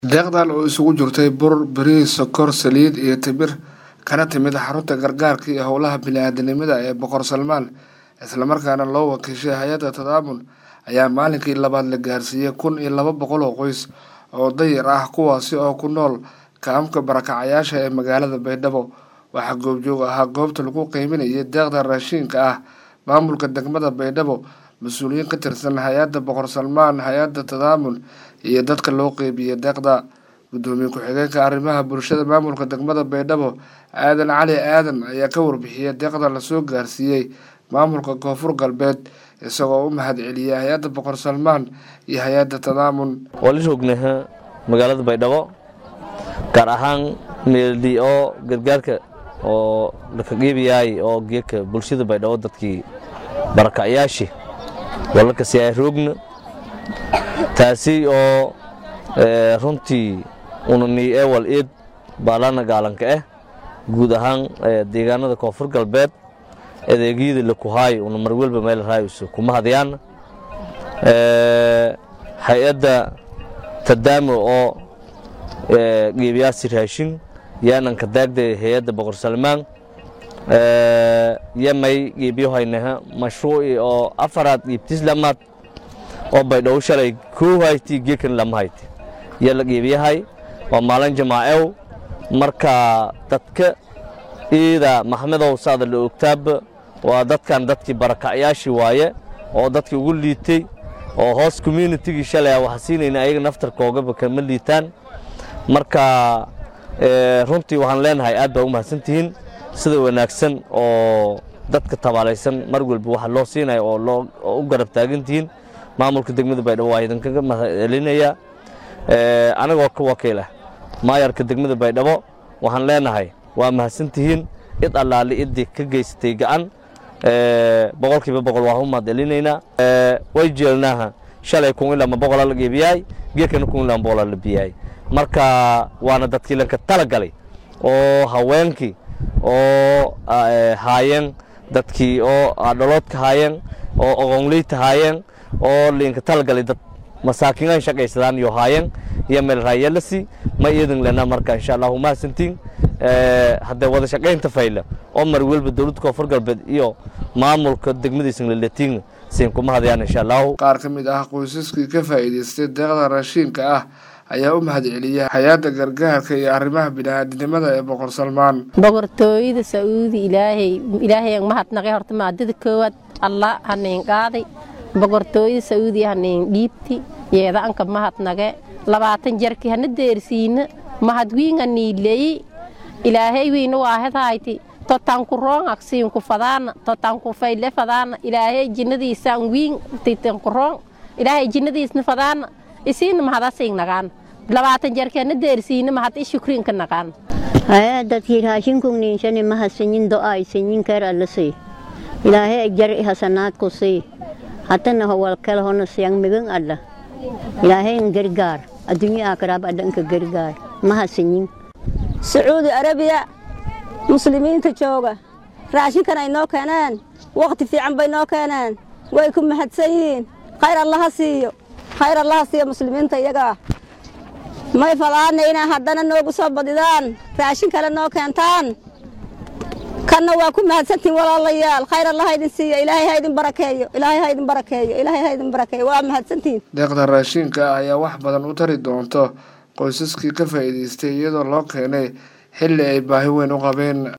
deeqdan oo isugu jirtay bur, bariis, sokor, saliid iyo timir kana timid xarunta gargaarka iyo howlaha bini'aadanimada ee Boqor Salmaan isla markaana loo wakiishay hay'adda Tadaamun ayaa maalinkii labaad la gaarsiiyay 1,200 oo qoys oo danyar ah kuwaasi oo ku nool kaamka barakacayaasha ee magaalada Baydhabo. Waxaa goobjoog ahaa goobta lagu qiiminayay deeqda raashinka ah maamulka degmada Baydhabo, mas'uuliyiin ka tirsan hay'adda Boqor Salmaan, hay'adda Tadaamun iyo dadka loo qeybiyay deeqda. Gudoomiye ku-xigeenka arrimaha bulshada maamulka degmada Baydhabo Aadan Cali Aadan ayaa ka warbixiyay deeqda la soo gaarsiiyay maamulka Koonfur Galbeed isagoo u mahadceliyay hay'adda Boqor Salmaan iyo hay'adda Tadaamun. Wali joognahay magaalada Baydhabo gaar ahaan meeldii oo gargaarka oo la ka qeybiyay oo geeka bulshada Baydhabo dadkii barakacayaasha wala ka sii roogna taasi oo runtii unani ewal eed baalana gaalanka guud ahaan deegaanada Koonfur Galbeed adeegyada la ku haay una mar walba meel raayso kuma hadiyaan hay'adda Tadaamun oo qeybiyaasi raashin yaanan ka daagday hay'adda Boqor Salmaan yamay qeybiyo haynaha mashruuci oo afaraad qeybtiis lamaad oo Baydhabo shalay ku hayti geekan lama hayti yalla qeybiyahay waa maalin jamaacew marka dadka ida maxmedow saada la ogtaab waa dadkan dadkii barakacayaashii waaye oo dadkii ugu liitay oo hoos community-gi shalay waxa siinayna ayaga naftarkooga kama liitaan marka runtii waxaan leenahay aad baa u mahadsantihiin sida wanaagsan oo dadka tabaalaysan mar walba waxa loo siinayo oo loo u garab taagantihiin maamulka degmada Baydhabo waa idin kaga mahadcelinaya anagoo ka wakiila maayarka degmada Baydhabo waxaan leenahay waa mahadsantihiin id allaali idii ka geystay gacan boqolkiiba boqol waa u mahadcelinayna way jeelnaha shalay 1,200 la qeybiyay geekana 1,200 la biyay marka waana dadkii la ka tala galay oo haweenkii oo haayeen dadkii oo dhaloodka haayeen oo oqonleyta haayeen oo linka tala galay dad masaakiin shaqaysadaan iyo haayeen iyo meel raayalasi ma idin lena marka insha Allah ma santiin hadda wada shaqaynta fayla oo mar walba dawladda Koonfur Galbeed iyo maamulka degmadiisa la leetin siin kuma hadayaan insha Allah. Qaar ka mid ah qoysaskii ka faa'iideystay deeqda raashinka ah ayaa u mahadceliyay hay'adda gargaarka iyo arrimaha bini'aadanimada ee Boqor Salmaan. boqortooyada Sacuudi ilaahay mahadnaqay horta maadada koowaad Allah haneen qaaday boqortooyada Sacuudi haneen dhiibti yeeda anka mahadnaqay 20 jarki hana deersiina mahadwiinga niilay ilaahay wiina waahadayti totan ku roon aksiin ku fadaan totan ku fayle fadaan ilaahay jinnadiisa wiin titan ku roon ilaahay jinnadiisna fadaan isiin mahadasiin nagaan 20 jarkeena deersiina mahad shukriin ka nagaan dadkii raashin ku niinsan mahadsanin do'ay sinin kar alasi ilaahay jar hasanaad ku sii hatana hawal kala hono siyang migan alla ilaahay gargaar adduunyaa karaab adanka gargaar mahadsanin Sacuudi Arabiya muslimiinta jooga raashinkan ay noo keeneen waqti fiican bay noo keeneen way ku mahadsanyihiin khayr Allah siiyo muslimiinta iyaga may falaanayna haddana noogu soo badidaan raashin kale noo keentaan kana waa ku mahadsantiin walaalayaal khayr Allah idin siiyo ilaahay ha idin barakeeyo waa mahadsantiin. Deeqda raashinka ayaa wax badan u tari doonto qoysaskii ka faa'iideystay iyadoo loo keenay xilli ay baahi weyn u qabeen.